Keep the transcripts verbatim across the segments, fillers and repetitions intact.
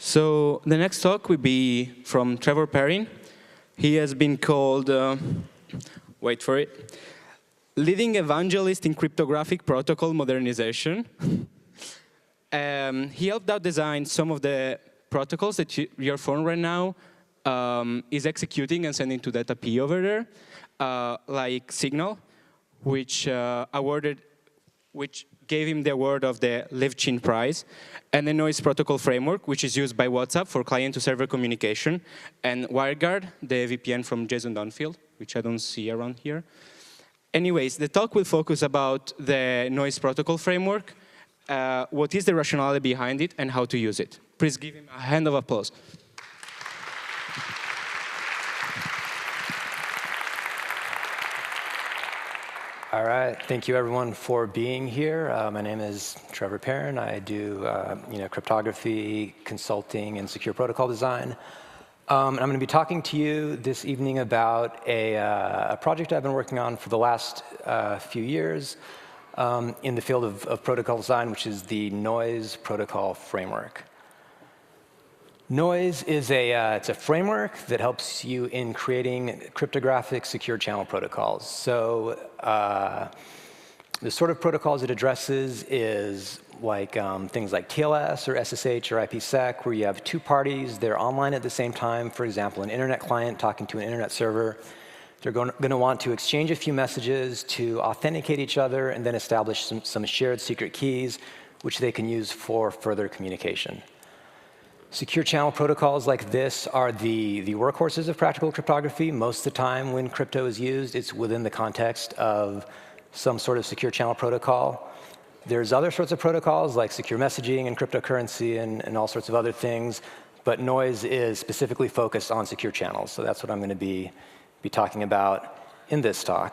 So the next talk will be from Trevor Perrin. He has been called, uh, wait for it, leading evangelist in cryptographic protocol modernization. um, he helped out design some of the protocols that you, your phone right now um, is executing and sending to Data P over there, uh, like Signal, which uh, awarded, which gave him the award of the Levchin Prize, and the Noise Protocol Framework, which is used by WhatsApp for client-to-server communication, and WireGuard, the V P N from Jason Dunfield, which I don't see around here. Anyways, the talk will focus about the Noise Protocol Framework, uh, what is the rationale behind it, and how to use it. Please give him a hand of applause. All right, thank you everyone for being here. Uh, my name is Trevor Perrin. I do uh, you know, cryptography, consulting, and secure protocol design. Um, and I'm going to be talking to you this evening about a, uh, a project I've been working on for the last uh, few years um, in the field of, of protocol design, which is the Noise Protocol Framework. Noise is a, uh, it's a framework that helps you in creating cryptographic secure channel protocols. So uh, the sort of protocols it addresses is like um, things like T L S or S S H or IPsec, where you have two parties, they're online at the same time. For example, an internet client talking to an internet server. They're going to want to exchange a few messages to authenticate each other and then establish some, some shared secret keys, which they can use for further communication. Secure channel protocols like this are the, the workhorses of practical cryptography. Most of the time when crypto is used, it's within the context of some sort of secure channel protocol. There's other sorts of protocols like secure messaging and cryptocurrency and, and all sorts of other things, but Noise is specifically focused on secure channels. So that's what I'm going to be, be talking about in this talk.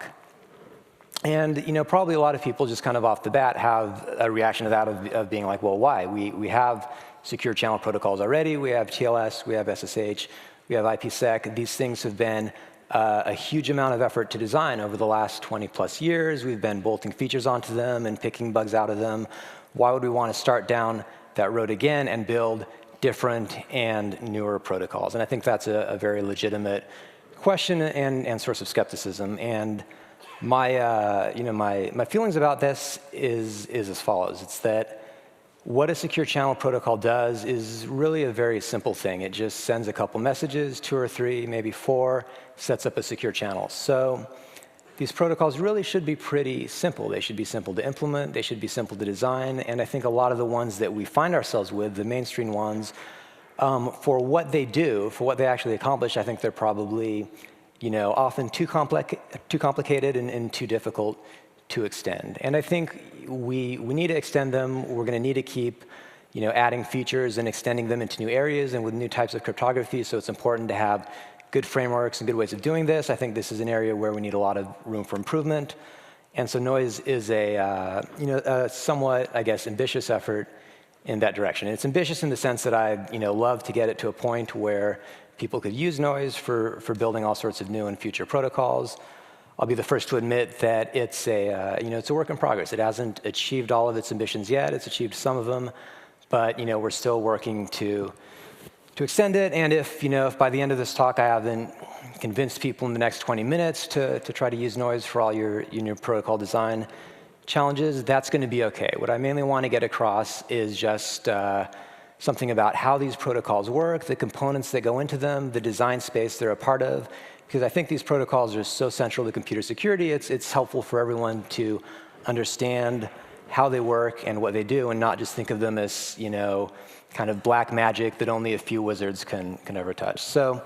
And you know, probably a lot of people just kind of off the bat have a reaction to that of, of being like, well, why? We, we have secure channel protocols already. We have T L S, we have S S H, we have IPsec. These things have been uh, a huge amount of effort to design over the last twenty plus years. We've been bolting features onto them and picking bugs out of them. Why would we want to start down that road again and build different and newer protocols? And I think that's a, a very legitimate question and, and source of skepticism. And my, uh, you know, my, my feelings about this is, is as follows. It's that what a secure channel protocol does is really a very simple thing. It just sends a couple messages, two or three, maybe four, sets up a secure channel. So these protocols really should be pretty simple. They should be simple to implement. They should be simple to design. And I think a lot of the ones that we find ourselves with, the mainstream ones, um, for what they do, for what they actually accomplish, I think they're probably you know, often too, complex, too complicated and, and too difficult to extend. And I think we, we need to extend them. We're going to need to keep you know, adding features and extending them into new areas and with new types of cryptography. So it's important to have good frameworks and good ways of doing this. I think this is an area where we need a lot of room for improvement. And so Noise is a, uh, you know, a somewhat, I guess, ambitious effort in that direction. And it's ambitious in the sense that I you know, love to get it to a point where people could use Noise for, for building all sorts of new and future protocols. I'll be the first to admit that it's a, uh, you know, it's a work in progress. It hasn't achieved all of its ambitions yet. It's achieved some of them, but you know, we're still working to, to extend it. And if, you know, if by the end of this talk I haven't convinced people in the next twenty minutes to, to try to use Noise for all your, your protocol design challenges, that's going to be OK. What I mainly want to get across is just uh, something about how these protocols work, the components that go into them, the design space they're a part of. Because I think these protocols are so central to computer security, it's, it's helpful for everyone to understand how they work and what they do, and not just think of them as you know, kind of black magic that only a few wizards can, can ever touch. So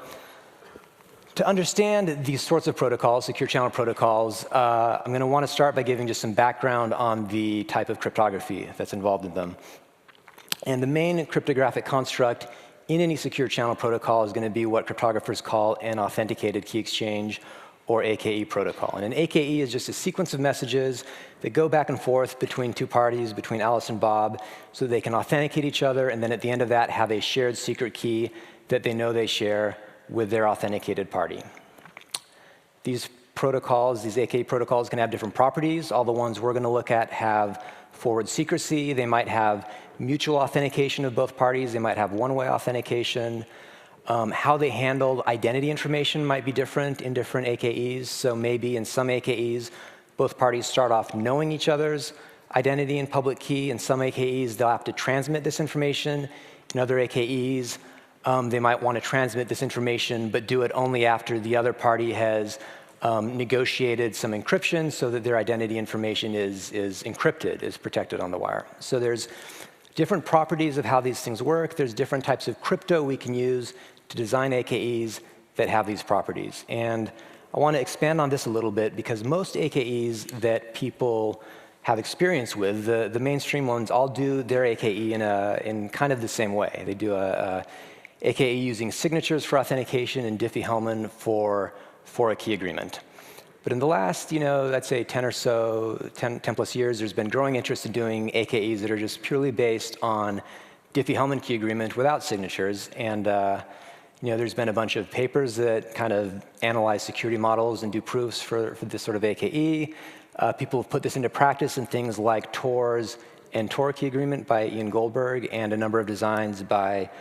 to understand these sorts of protocols, secure channel protocols, uh, I'm going to want to start by giving just some background on the type of cryptography that's involved in them. And the main cryptographic construct in any secure channel protocol is going to be what cryptographers call an authenticated key exchange, or A K E protocol. And an A K E is just a sequence of messages that go back and forth between two parties, between Alice and Bob, so they can authenticate each other, and then at the end of that have a shared secret key that they know they share with their authenticated party. These protocols, these A K E protocols can have different properties. All the ones we're going to look at have forward secrecy. They might have mutual authentication of both parties. They might have one-way authentication. Um, how they handle identity information might be different in different A K Es. So maybe in some A K Es, both parties start off knowing each other's identity and public key. In some A K Es, they'll have to transmit this information. In other A K Es, um, they might want to transmit this information, but do it only after the other party has um, negotiated some encryption so that their identity information is, is encrypted, is protected on the wire. So there's different properties of how these things work. There's different types of crypto we can use to design A K Es that have these properties. And I want to expand on this a little bit because most A K Es that people have experience with, the, the mainstream ones all do their A K E in, a, in kind of the same way. They do a, a A K E using signatures for authentication and Diffie-Hellman for, for a key agreement. But in the last, you know, let's say ten or so, ten, ten plus years, there's been growing interest in doing A K Es that are just purely based on Diffie-Hellman key agreement without signatures. And uh, you know, there's been a bunch of papers that kind of analyze security models and do proofs for, for this sort of A K E. Uh, people have put this into practice in things like Tor's and Tor key agreement by Ian Goldberg, and a number of designs by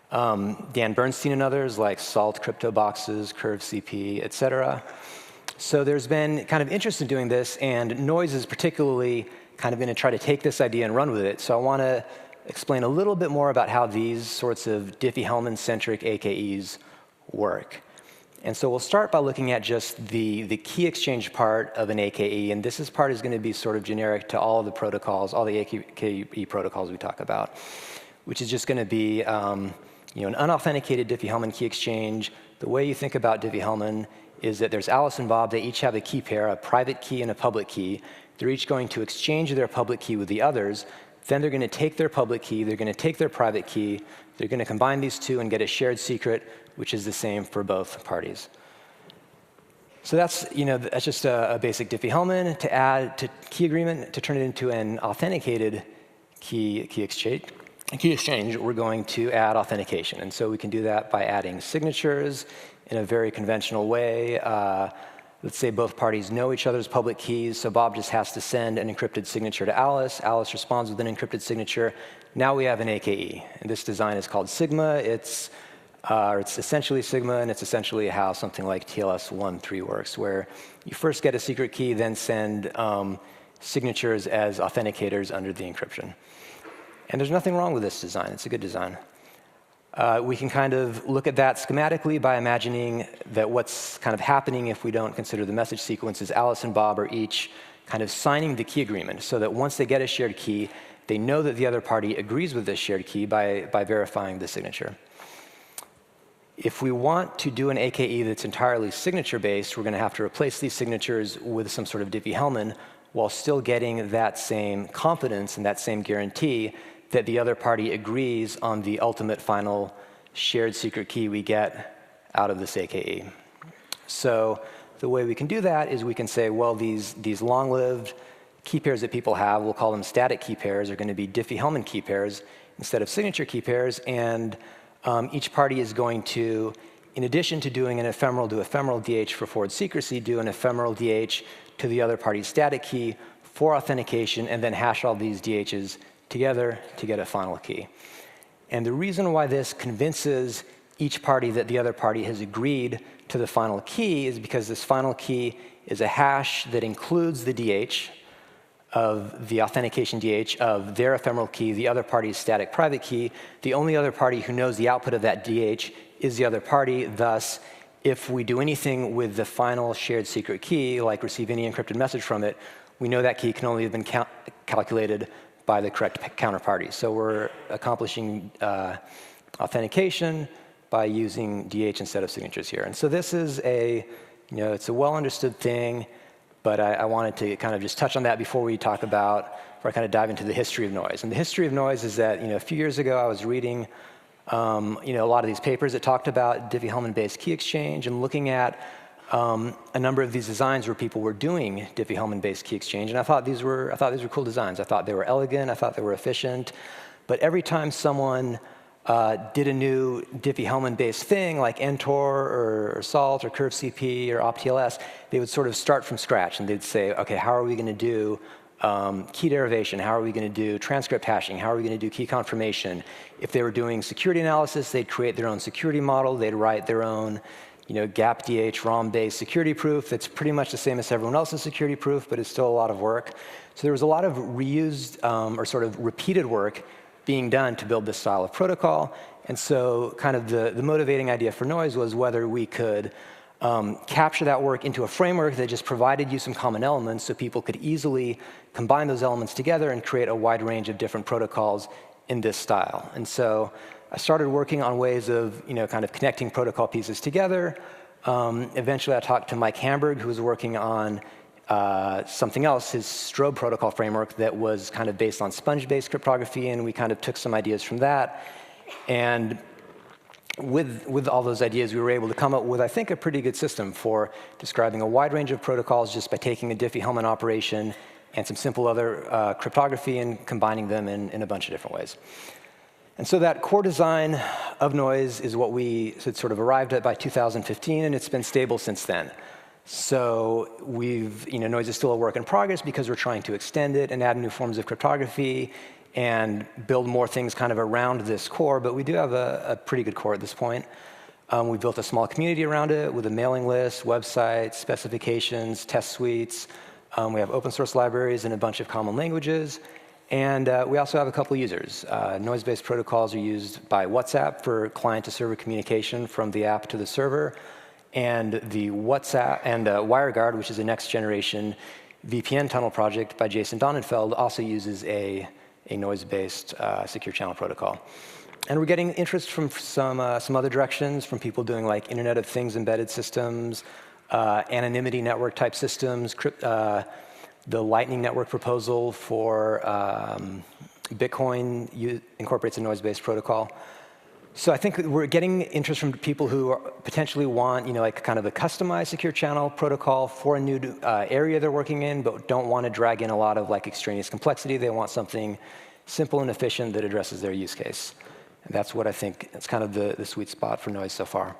um, Dan Bernstein and others, like Salt Crypto Boxes, Curve C P, et cetera. So there's been kind of interest in doing this, and Noise is particularly kind of going to try to take this idea and run with it. So I want to explain a little bit more about how these sorts of Diffie-Hellman-centric A K Es work. And so we'll start by looking at just the, the key exchange part of an A K E, and this is part is going to be sort of generic to all of the protocols, all the A K E protocols we talk about, which is just going to be um, you know, an unauthenticated Diffie-Hellman key exchange. The way you think about Diffie-Hellman is that there's Alice and Bob. They each have a key pair, a private key and a public key. They're each going to exchange their public key with the others. Then they're going to take their public key, they're going to take their private key, they're going to combine these two and get a shared secret, which is the same for both parties. So that's, you know, that's just a, a basic Diffie-Hellman. To add to key agreement, to turn it into an authenticated key, key exchange, key exchange, we're going to add authentication. And so we can do that by adding signatures in a very conventional way. Uh, Let's say both parties know each other's public keys, so Bob just has to send an encrypted signature to Alice. Alice responds with an encrypted signature. Now we have an A K E. And this design is called Sigma. It's, uh, it's essentially Sigma, and it's essentially how something like T L S one three works, where you first get a secret key, then send um, signatures as authenticators under the encryption. And there's nothing wrong with this design. It's a good design. Uh, we can kind of look at that schematically by imagining that what's kind of happening if we don't consider the message sequence is Alice and Bob are each kind of signing the key agreement so that once they get a shared key, they know that the other party agrees with this shared key by, by verifying the signature. If we want to do an A K E that's entirely signature-based, we're going to have to replace these signatures with some sort of Diffie-Hellman while still getting that same confidence and that same guarantee that the other party agrees on the ultimate final shared secret key we get out of this A K E. So the way we can do that is we can say, well, these, these long-lived key pairs that people have, we'll call them static key pairs, are going to be Diffie-Hellman key pairs instead of signature key pairs. And um, each party is going to, in addition to doing an ephemeral to ephemeral D H for forward secrecy, do an ephemeral D H to the other party's static key for authentication, and then hash all these D Hs together to get a final key. And the reason why this convinces each party that the other party has agreed to the final key is because this final key is a hash that includes the D H of the authentication D H of their ephemeral key, the other party's static private key. The only other party who knows the output of that D H is the other party. Thus, if we do anything with the final shared secret key, like receive any encrypted message from it, we know that key can only have been cal calculated by the correct counterparty. So we're accomplishing uh, authentication by using D H instead of signatures here. And so this is a, you know, it's a well understood thing, but I, I wanted to kind of just touch on that before we talk about, before I kind of dive into the history of noise. And the history of noise is that, you know, a few years ago I was reading, um, you know, a lot of these papers that talked about Diffie-Hellman-based key exchange and looking at Um, a number of these designs where people were doing Diffie-Hellman-based key exchange, and I thought these were I thought these were cool designs. I thought they were elegant. I thought they were efficient. But every time someone uh, did a new Diffie-Hellman-based thing like N T O R or, or SALT or CurveCP or OptLS, they would sort of start from scratch and they'd say, okay, how are we going to do um, key derivation? How are we going to do transcript hashing? How are we going to do key confirmation? If they were doing security analysis, they'd create their own security model. They'd write their own you know, GapDH ROM-based security proof that's pretty much the same as everyone else's security proof, but it's still a lot of work. So there was a lot of reused um, or sort of repeated work being done to build this style of protocol. And so kind of the, the motivating idea for Noise was whether we could um, capture that work into a framework that just provided you some common elements so people could easily combine those elements together and create a wide range of different protocols in this style. And so I started working on ways of you know, kind of connecting protocol pieces together. Um, eventually, I talked to Mike Hamburg, who was working on Uh, something else, his Strobe protocol framework that was kind of based on sponge-based cryptography, and we kind of took some ideas from that. And with, with all those ideas, we were able to come up with, I think, a pretty good system for describing a wide range of protocols just by taking a Diffie-Hellman operation and some simple other uh, cryptography and combining them in, in a bunch of different ways. And so that core design of Noise is what we had sort of arrived at by two thousand fifteen, and it's been stable since then. So we've, you know, Noise is still a work in progress because we're trying to extend it and add new forms of cryptography and build more things kind of around this core, but we do have a, a pretty good core at this point. Um, we built a small community around it with a mailing list, websites, specifications, test suites. Um, we have open source libraries and a bunch of common languages. And uh, we also have a couple users. Uh, Noise-based protocols are used by WhatsApp for client-to-server communication from the app to the server. And the WhatsApp and uh, WireGuard, which is a next-generation V P N tunnel project by Jason Donenfeld, also uses a, a noise-based uh, secure channel protocol. And we're getting interest from some, uh, some other directions, from people doing like Internet of Things embedded systems, uh, anonymity network type systems. Crypt, uh, the Lightning Network proposal for um, Bitcoin incorporates a noise-based protocol. So I think we're getting interest from people who are potentially want, you know, like kind of a customized secure channel protocol for a new uh, area they're working in, but don't want to drag in a lot of like extraneous complexity. They want something simple and efficient that addresses their use case. And that's what I think is kind of the, the sweet spot for Noise so far.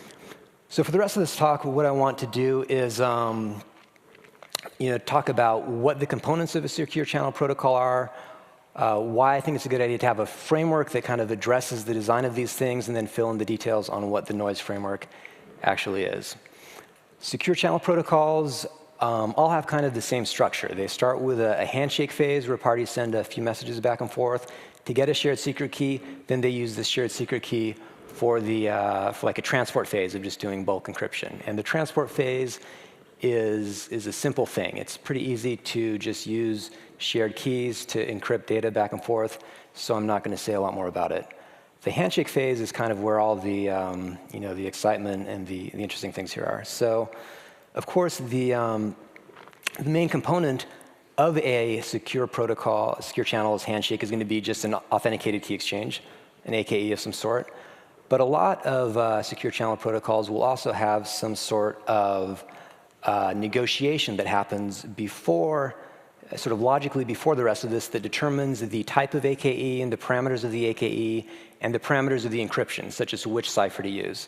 So for the rest of this talk, what I want to do is, um, you know, talk about what the components of a secure channel protocol are, Uh, why I think it's a good idea to have a framework that kind of addresses the design of these things, and then fill in the details on what the Noise framework actually is. Secure channel protocols um, all have kind of the same structure. They start with a, a handshake phase where parties send a few messages back and forth to get a shared secret key. Then they use this shared secret key for the uh, for like a transport phase of just doing bulk encryption. And the transport phase is is a simple thing. It's pretty easy to just use shared keys to encrypt data back and forth, so I'm not going to say a lot more about it. The handshake phase is kind of where all the, um, you know, the excitement and the, the interesting things here are. So, of course, the, um, the main component of a secure protocol, a secure channel's handshake, is going to be just an authenticated key exchange, an A K E of some sort. But a lot of uh, secure channel protocols will also have some sort of uh, negotiation that happens before, sort of logically before the rest of this, that determines the type of A K E and the parameters of the A K E and the parameters of the encryption, such as which cipher to use.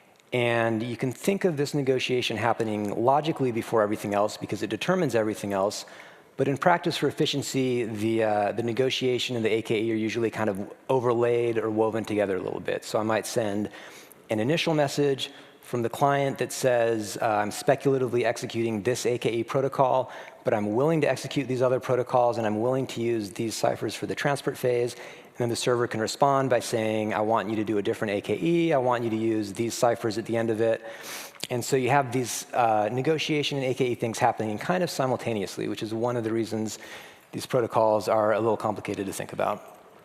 And you can think of this negotiation happening logically before everything else because it determines everything else. But in practice, for efficiency, the, uh, the negotiation and the A K E are usually kind of overlaid or woven together a little bit. So I might send an initial message from the client that says, uh, I'm speculatively executing this A K E protocol, but I'm willing to execute these other protocols, and I'm willing to use these ciphers for the transport phase. And then the server can respond by saying, I want you to do a different A K E. I want you to use these ciphers at the end of it. And so you have these uh, negotiation and A K E things happening kind of simultaneously, which is one of the reasons these protocols are a little complicated to think about.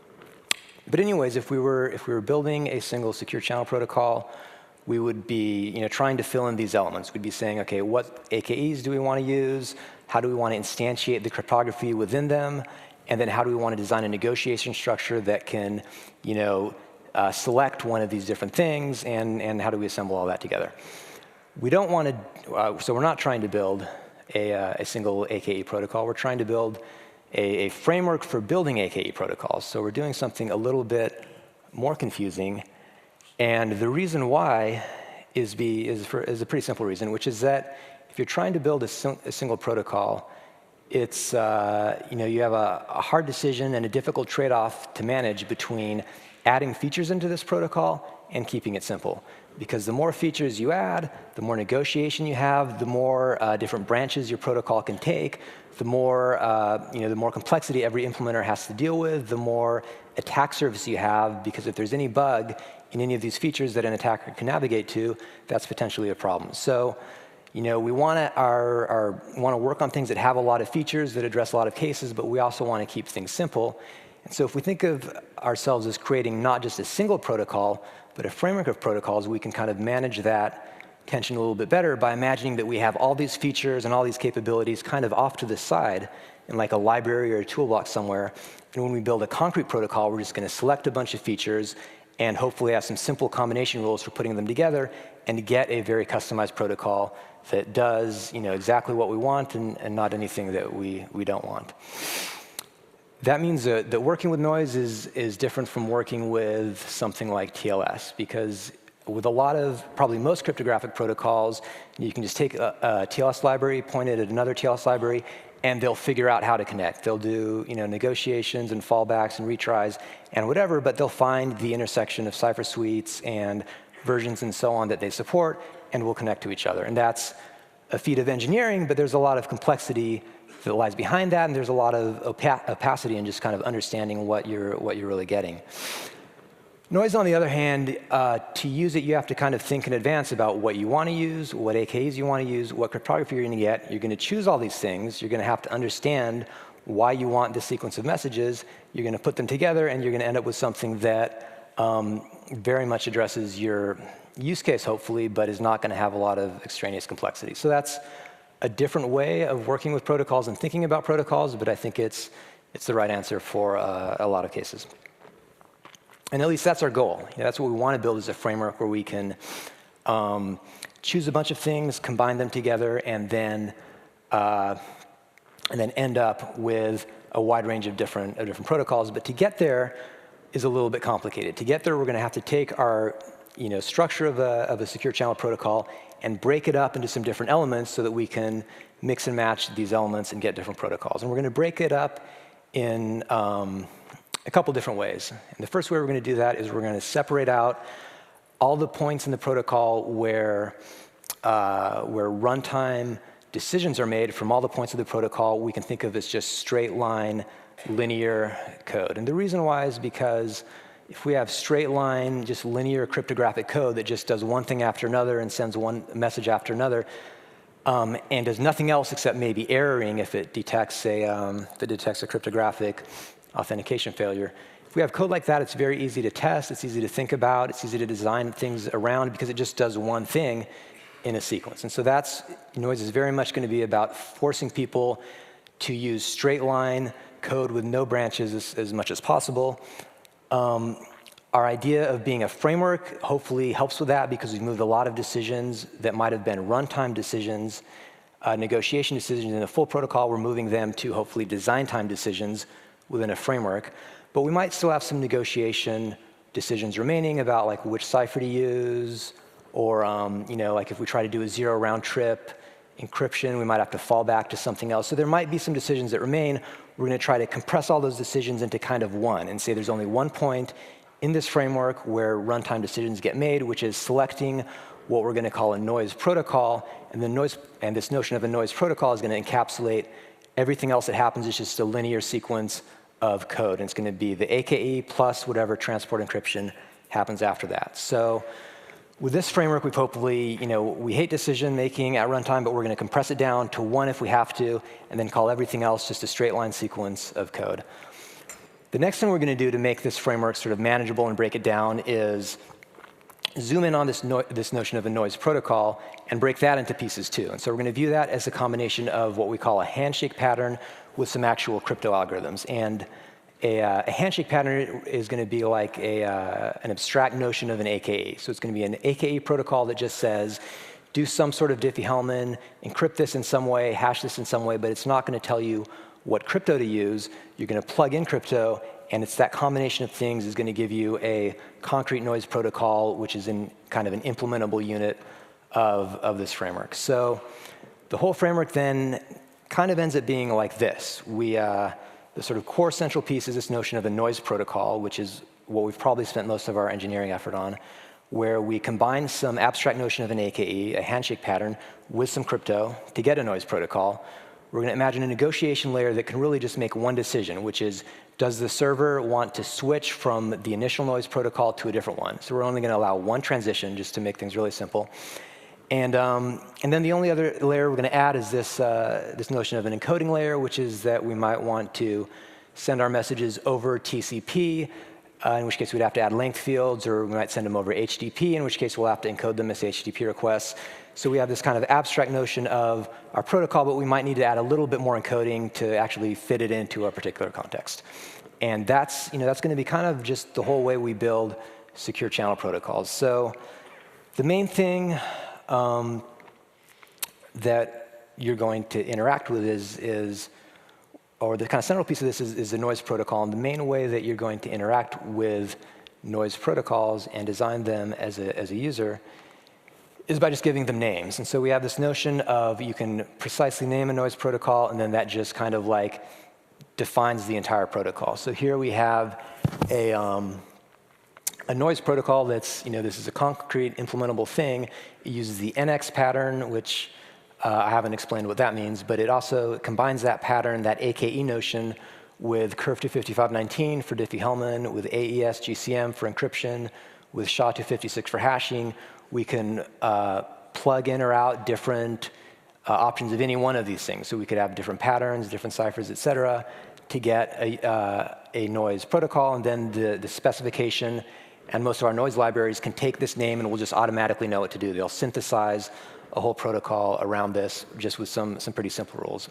But anyways, if we were, if we were building a single secure channel protocol, we would be you know, trying to fill in these elements. We'd be saying, OK, what A K Es do we want to use? How do we want to instantiate the cryptography within them? And then how do we want to design a negotiation structure that can you know, uh, select one of these different things? And, and how do we assemble all that together? We don't want to, uh, so we're not trying to build a, uh, a single A K E protocol. We're trying to build a, a framework for building A K E protocols. So we're doing something a little bit more confusing. And the reason why is, be, is, for, is a pretty simple reason, which is that if you're trying to build a, sim a single protocol, it's, uh, you know, you have a, a hard decision and a difficult trade-off to manage between adding features into this protocol and keeping it simple. Because the more features you add, the more negotiation you have, the more uh, different branches your protocol can take, the more, uh, you know, the more complexity every implementer has to deal with, the more attack surface you have, because if there's any bug in any of these features that an attacker can navigate to, that's potentially a problem. So, you know, we want to our, our, want to work on things that have a lot of features that address a lot of cases, but we also want to keep things simple. And so if we think of ourselves as creating not just a single protocol, but a framework of protocols, we can kind of manage that tension a little bit better by imagining that we have all these features and all these capabilities kind of off to the side in like a library or a toolbox somewhere. And when we build a concrete protocol, we're just going to select a bunch of features and hopefully have some simple combination rules for putting them together and get a very customized protocol that does, you know, exactly what we want and, and not anything that we, we don't want. That means that, that working with noise is, is different from working with something like T L S, because with a lot of, probably most cryptographic protocols, you can just take a, a T L S library, point it at another T L S library, and they'll figure out how to connect. They'll do, you know, negotiations and fallbacks and retries and whatever, but they'll find the intersection of cipher suites and versions and so on that they support, and will connect to each other. And that's a feat of engineering, but there's a lot of complexity that lies behind that, and there's a lot of opa opacity in just kind of understanding what you're, what you're really getting. Noise, on the other hand, uh, to use it, you have to kind of think in advance about what you want to use, what A K Es you want to use, what cryptography you're going to get. You're going to choose all these things. You're going to have to understand why you want this sequence of messages. You're going to put them together, and you're going to end up with something that um, very much addresses your use case, hopefully, but is not going to have a lot of extraneous complexity. So that's a different way of working with protocols and thinking about protocols, but I think it's, it's the right answer for uh, a lot of cases. And at least that's our goal. You know, that's what we want to build, is a framework where we can um, choose a bunch of things, combine them together, and then, uh, and then end up with a wide range of different, of different protocols. But to get there is a little bit complicated. To get there, we're going to have to take our you know, structure of a, of a secure channel protocol and break it up into some different elements so that we can mix and match these elements and get different protocols. And we're going to break it up in um, a couple different ways. And the first way we're going to do that is we're going to separate out all the points in the protocol where, uh, where runtime decisions are made from all the points of the protocol we can think of as just straight line linear code. And the reason why is because if we have straight line, just linear cryptographic code that just does one thing after another and sends one message after another, um, and does nothing else except maybe erroring if it detects a, um, if it detects a cryptographic authentication failure. If we have code like that, it's very easy to test, it's easy to think about, it's easy to design things around because it just does one thing in a sequence. And so that's, noise is very much going to be about forcing people to use straight line code with no branches as, as much as possible. Um, our idea of being a framework hopefully helps with that because we've moved a lot of decisions that might have been runtime decisions, uh, negotiation decisions in a full protocol. We're moving them to hopefully design time decisions within a framework. But we might still have some negotiation decisions remaining about like which cipher to use, or um, you know, like if we try to do a zero round trip encryption, we might have to fall back to something else. So there might be some decisions that remain. We're going to try to compress all those decisions into kind of one and say there's only one point in this framework where runtime decisions get made, which is selecting what we're going to call a noise protocol. And the noise, and this notion of a noise protocol is going to encapsulate everything else that happens. It's just a linear sequence of code. And it's going to be the A K E plus whatever transport encryption happens after that. So with this framework, we've hopefully, you know, we hate decision making at runtime, but we're going to compress it down to one if we have to, and then call everything else just a straight line sequence of code. The next thing we're going to do to make this framework sort of manageable and break it down is zoom in on this, no this notion of a noise protocol and break that into pieces too. And so we're going to view that as a combination of what we call a handshake pattern with some actual crypto algorithms. And A, uh, a handshake pattern is going to be like a, uh, an abstract notion of an A K E. So it's going to be an A K E protocol that just says, do some sort of Diffie-Hellman, encrypt this in some way, hash this in some way, but it's not going to tell you what crypto to use. You're going to plug in crypto, And it's that combination of things is going to give you a concrete noise protocol, which is in kind of an implementable unit of, of this framework. So the whole framework then kind of ends up being like this. We, uh, the sort of core central piece is this notion of a noise protocol, which is what we've probably spent most of our engineering effort on, where we combine some abstract notion of an A K E, a handshake pattern, with some crypto to get a noise protocol. We're going to imagine a negotiation layer that can really just make one decision, which is, does the server want to switch from the initial noise protocol to a different one? So we're only going to allow one transition, just to make things really simple. And, um, and then the only other layer we're going to add is this, uh, this notion of an encoding layer, which is that we might want to send our messages over T C P, uh, in which case we'd have to add length fields, or we might send them over H T T P, in which case we'll have to encode them as H T T P requests. So we have this kind of abstract notion of our protocol, but we might need to add a little bit more encoding to actually fit it into a particular context. And that's, you know, that's going to be kind of just the whole way we build secure channel protocols. So the main thing um, that you're going to interact with is, is or the kind of central piece of this is, is the noise protocol. And the main way that you're going to interact with noise protocols and design them as a, as a user is by just giving them names. And so we have this notion of you can precisely name a noise protocol, and then that just kind of like defines the entire protocol. So here we have a, um, a noise protocol that's, you know, this is a concrete implementable thing. It uses the N X pattern, which uh, I haven't explained what that means, but it also combines that pattern, that A K E notion, with Curve two fifty-five nineteen for Diffie-Hellman, with A E S G C M for encryption, with S H A two fifty-six for hashing. We can uh, plug in or out different uh, options of any one of these things. So we could have different patterns, different ciphers, et cetera, to get a, uh, a noise protocol. And then the, the specification and most of our noise libraries can take this name and we'll just automatically know what to do. They'll synthesize a whole protocol around this just with some, some pretty simple rules.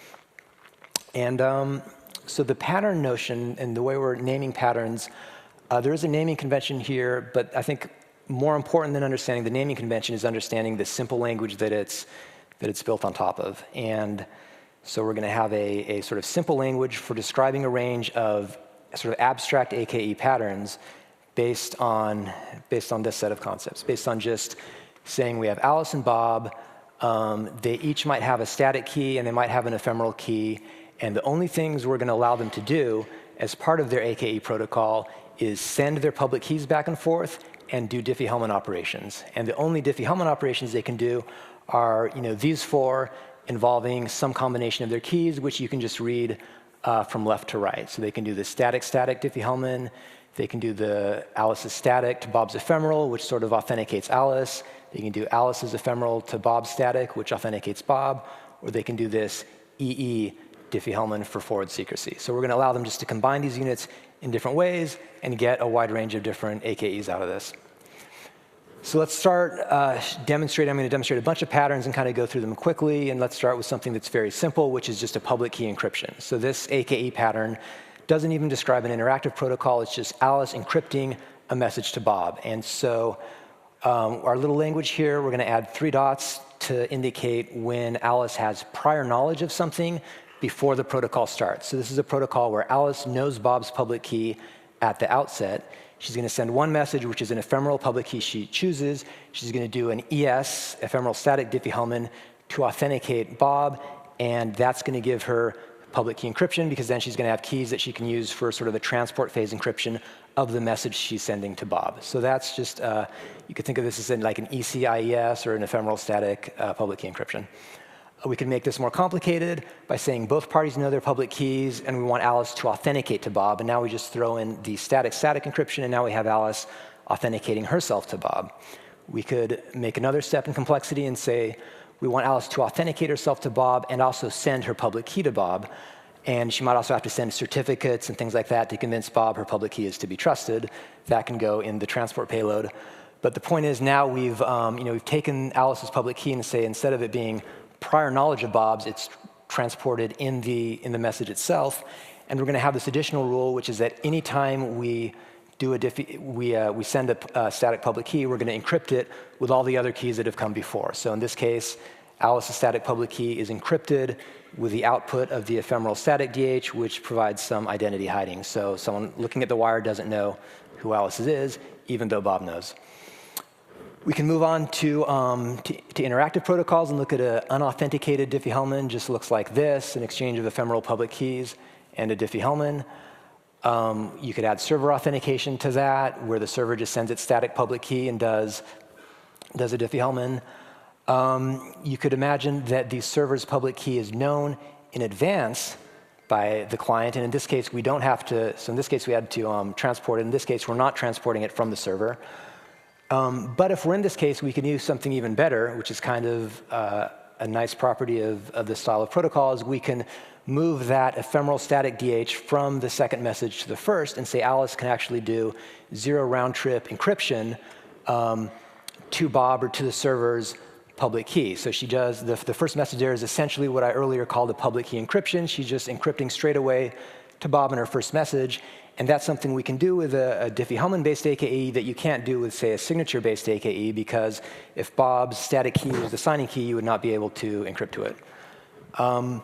And um, so the pattern notion and the way we're naming patterns, uh, there is a naming convention here, but I think more important than understanding the naming convention is understanding the simple language that it's, that it's built on top of. And so we're going to have a, a sort of simple language for describing a range of sort of abstract A K E patterns based on, based on this set of concepts, based on just saying we have Alice and Bob. Um, they each might have a static key and they might have an ephemeral key. And the only things we're going to allow them to do as part of their A K E protocol is send their public keys back and forth and do Diffie-Hellman operations. And the only Diffie-Hellman operations they can do are, you know, these four involving some combination of their keys, which you can just read uh, from left to right. So they can do the static-static Diffie-Hellman. They can do the Alice's static to Bob's ephemeral, which sort of authenticates Alice. They can do Alice's ephemeral to Bob's static, which authenticates Bob. Or they can do this E E Diffie-Hellman for forward secrecy. So we're going to allow them just to combine these units in different ways and get a wide range of different A K Es out of this. So let's start uh, demonstrating. I'm going to demonstrate a bunch of patterns and kind of go through them quickly. And let's start with something that's very simple, which is just a public key encryption. So this A K E pattern doesn't even describe an interactive protocol. It's just Alice encrypting a message to Bob. And so um, our little language here, we're going to add three dots to indicate when Alice has prior knowledge of something before the protocol starts. So this is a protocol where Alice knows Bob's public key at the outset. She's going to send one message, which is an ephemeral public key she chooses. She's going to do an E S, ephemeral static Diffie-Hellman, to authenticate Bob, and that's going to give her public key encryption, because then she's going to have keys that she can use for sort of a transport phase encryption of the message she's sending to Bob. So that's just, uh, you could think of this as in like an E C I E S or an ephemeral static uh, public key encryption. We can make this more complicated by saying both parties know their public keys, and we want Alice to authenticate to Bob. And now we just throw in the static-static encryption, and now we have Alice authenticating herself to Bob. We could make another step in complexity and say we want Alice to authenticate herself to Bob and also send her public key to Bob. And she might also have to send certificates and things like that to convince Bob her public key is to be trusted. That can go in the transport payload. But the point is now we've, um, you know, we've taken Alice's public key and say instead of it being prior knowledge of Bob's, it's transported in the, in the message itself. And we're going to have this additional rule, which is that anytime we do a diffie, we, uh, we send a uh, static public key, we're going to encrypt it with all the other keys that have come before. So in this case, Alice's static public key is encrypted with the output of the ephemeral static D H, which provides some identity hiding. So someone looking at the wire doesn't know who Alice's is, even though Bob knows. We can move on to, um, to, to interactive protocols and look at an unauthenticated Diffie-Hellman. Just looks like this, an exchange of ephemeral public keys and a Diffie-Hellman. Um, you could add server authentication to that, where the server just sends its static public key and does, does a Diffie-Hellman. Um, you could imagine that the server's public key is known in advance by the client, and in this case, we don't have to, so in this case, we had to um, transport it. In this case, we're not transporting it from the server. Um, but if we're in this case, we can use something even better, which is kind of uh, a nice property of, of this style of protocol, is we can move that ephemeral static D H from the second message to the first and say Alice can actually do zero round-trip encryption um, to Bob or to the server's public key. So she does, the, the first message there is essentially what I earlier called a public key encryption. She's just encrypting straight away to Bob in her first message. And that's something we can do with a, a Diffie-Hellman-based A K E that you can't do with, say, a signature-based A K E, because if Bob's static key was the signing key, you would not be able to encrypt to it. Um,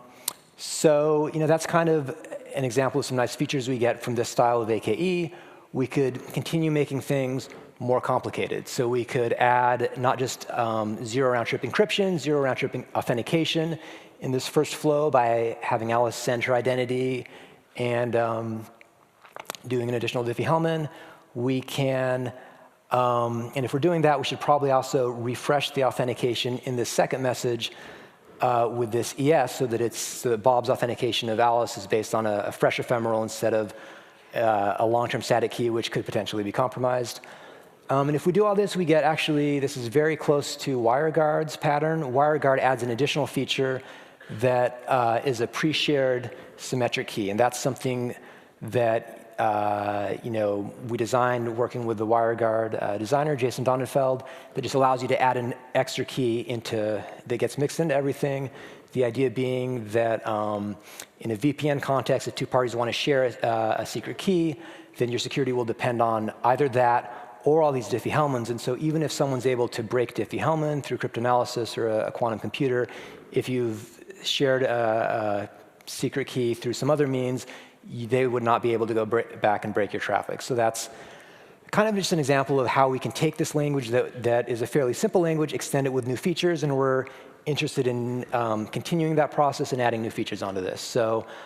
so, you know, that's kind of an example of some nice features we get from this style of A K E. We could continue making things more complicated. So we could add not just um, zero round-trip encryption, zero round-trip authentication in this first flow by having Alice send her identity and um, doing an additional Diffie-Hellman. We can, um, and if we're doing that, we should probably also refresh the authentication in the second message uh, with this E S so that it's so that Bob's authentication of Alice is based on a, a fresh ephemeral instead of uh, a long-term static key, which could potentially be compromised. Um, and if we do all this, we get actually, this is very close to WireGuard's pattern. WireGuard adds an additional feature that uh, is a pre-shared symmetric key, and that's something that Uh, you know, we designed working with the WireGuard uh, designer, Jason Donenfeld, that just allows you to add an extra key into, that gets mixed into everything. The idea being that um, in a V P N context, if two parties want to share a, uh, a secret key, then your security will depend on either that or all these Diffie-Hellmans. And so even if someone's able to break Diffie-Hellman through cryptanalysis or a, a quantum computer, if you've shared a, a secret key through some other means, they would not be able to go back and break your traffic. So that's kind of just an example of how we can take this language that, that is a fairly simple language, extend it with new features, and we're interested in um, continuing that process and adding new features onto this. So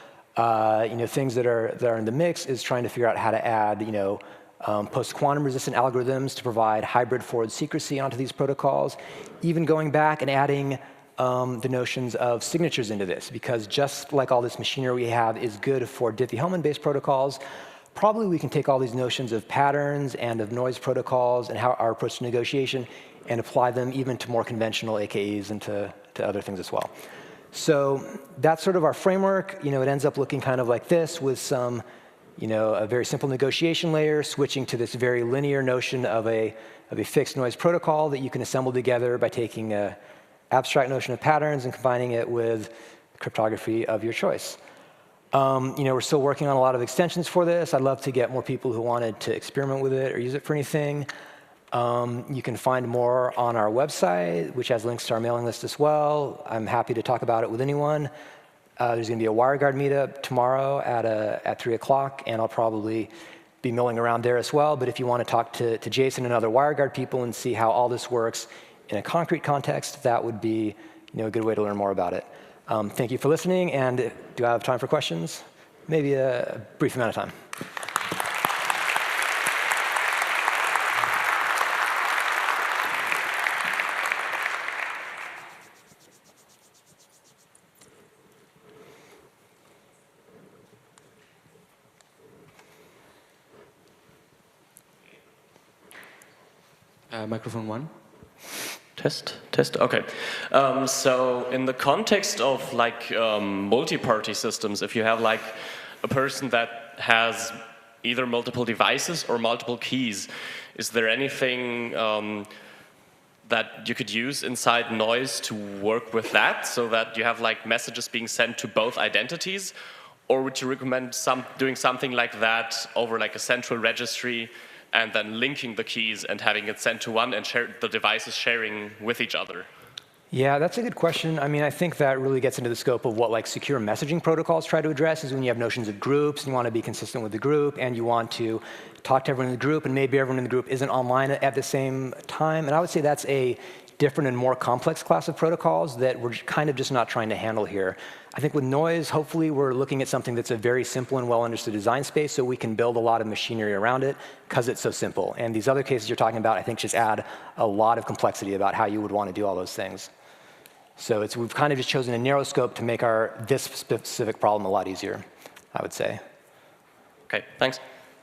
uh, you know, things that are, that are in the mix is trying to figure out how to add you know, um, post-quantum resistant algorithms to provide hybrid forward secrecy onto these protocols, even going back and adding Um, the notions of signatures into this, because just like all this machinery we have is good for Diffie-Hellman-based protocols, probably we can take all these notions of patterns and of noise protocols and how our approach to negotiation and apply them even to more conventional A K Es and to, to other things as well. So that's sort of our framework. You know, it ends up looking kind of like this with some, you know, a very simple negotiation layer switching to this very linear notion of a, of a fixed noise protocol that you can assemble together by taking a abstract notion of patterns and combining it with cryptography of your choice. Um, you know, we're still working on a lot of extensions for this. I'd love to get more people who wanted to experiment with it or use it for anything. Um, you can find more on our website, which has links to our mailing list as well. I'm happy to talk about it with anyone. Uh, there's going to be a WireGuard meetup tomorrow at, a, at three o'clock, and I'll probably be milling around there as well. But if you want to talk to, to Jason and other WireGuard people and see how all this works in a concrete context, that would be you know, a good way to learn more about it. Um, thank you for listening, and do I have time for questions? Maybe a brief amount of time. Uh, microphone one. Test, test, okay. Um, so in the context of like um, multi-party systems, if you have like a person that has either multiple devices or multiple keys, is there anything um, that you could use inside Noise to work with that, so that you have like messages being sent to both identities? Or would you recommend some, doing something like that over like a central registry and then linking the keys and having it sent to one and share, the devices sharing with each other? Yeah, that's a good question. I mean, I think that really gets into the scope of what like secure messaging protocols try to address, is when you have notions of groups and you want to be consistent with the group and you want to talk to everyone in the group and maybe everyone in the group isn't online at the same time. And I would say that's a different and more complex class of protocols that we're kind of just not trying to handle here. I think with noise, hopefully we're looking at something that's a very simple and well understood design space so we can build a lot of machinery around it because it's so simple. And these other cases you're talking about, I think, just add a lot of complexity about how you would want to do all those things. So it's, we've kind of just chosen a narrow scope to make our this specific problem a lot easier, I would say. Okay, thanks.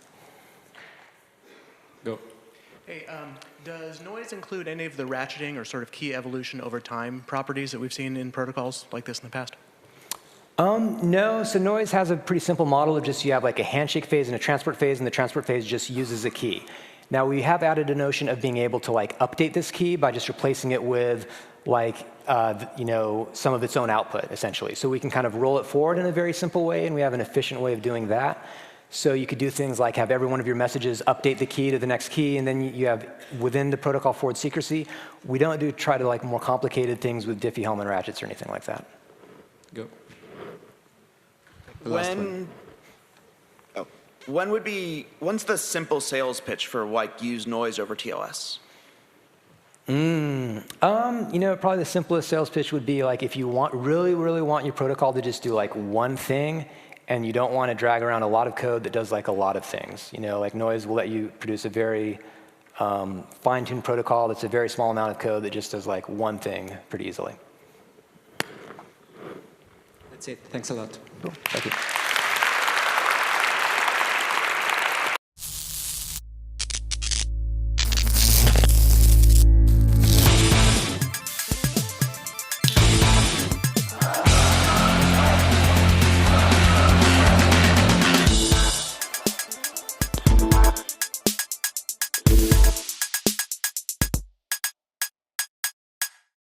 Go. Hey, um, does noise include any of the ratcheting or sort of key evolution over time properties that we've seen in protocols like this in the past? Um, no, so noise has a pretty simple model of just you have like a handshake phase and a transport phase, and the transport phase just uses a key. Now we have added a notion of being able to like update this key by just replacing it with like, uh, you know, some of its own output, essentially. So we can kind of roll it forward in a very simple way, and we have an efficient way of doing that. So you could do things like have every one of your messages update the key to the next key, and then you have, within the protocol forward secrecy, we don't do try to like more complicated things with Diffie-Hellman ratchets or anything like that. Go. The last When, one. oh, when would be, when's the simple sales pitch for like use noise over T L S? Mm, um, you know, probably the simplest sales pitch would be like if you want, really, really want your protocol to just do like one thing, and you don't want to drag around a lot of code that does like a lot of things. You know, like noise will let you produce a very um, fine-tuned protocol that's a very small amount of code that just does like one thing pretty easily. That's it. Thanks a lot. Cool. Thank you.